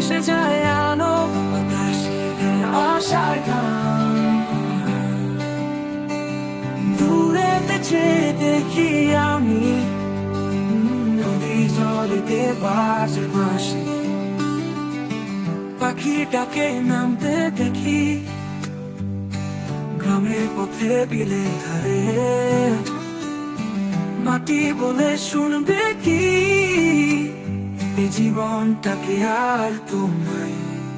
ভেসে যায় আলো বাতাসে আশার গান। দূরেতে চেয়ে দেখি আমি নদী জলেতে বাজে বাঁশি, পাখিটাকে নামতে দেখি গ্রামের পথে বিলে ধারে। মাটি বলে শুনবে কি এই জীবনটাকে আর তোমায়।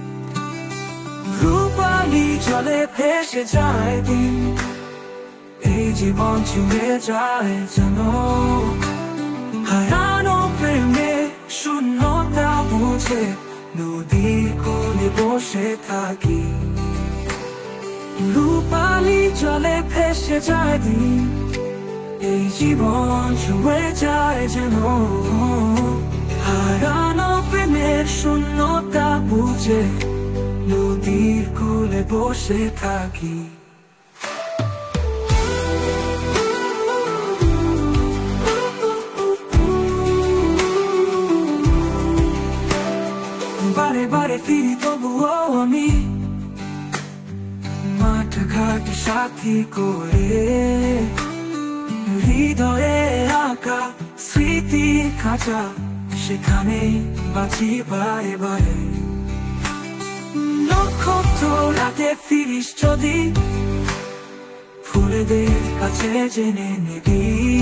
রূপালি জলে ভেসে যায় দিন, এই জীবন ছুঁয়ে যায় যেন। হারানো প্রেমে শূন্যতা বুঝে নদীর কোলে বসে থাকি। রূপালি জলে ভেসে যায় দিন, এই জীবন ছুঁয়ে যায় যেন। হারানো প্রেমের শূন্যতা বুঝে নদীর কোলে বসে থাকি। বারে বারে ফিরি তবুও আমি মাঠ ঘাট সাথী করে। হৃদয়ে আঁকা স্মৃতি খাঁচা, সেখানে বাঁচি বারে বারে। নক্ষত্র রাতে ফিরিস যদি, ফুলেদের কাছে জেনে নিবি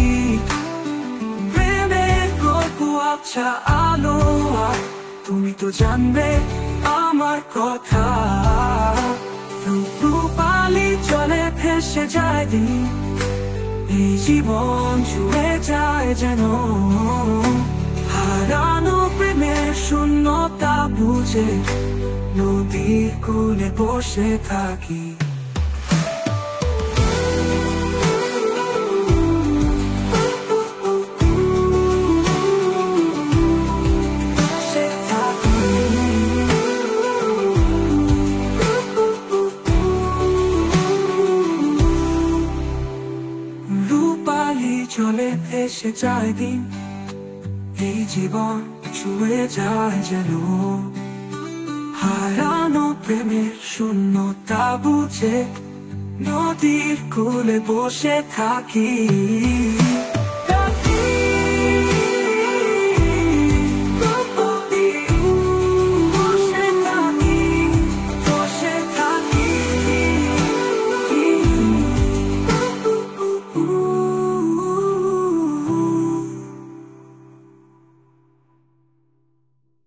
প্রেমের গল্প আবছা আলো। আর তুমি তো জানবে আমার কথা। রূপালি জলে ভেসে যায় দিন, এই জীবন ছুঁয়ে যায় যেন। হারানো প্রেমের শূন্যতা বুঝে নদীর কোলে বসে থাকি। রূপালি জলে ভেসে যায় দিন, এই জীবন ছুঁয়ে যায় যেন। হারানো প্রেমের শূন্যতা বুঝে নদীর কোলে বসে থাকি।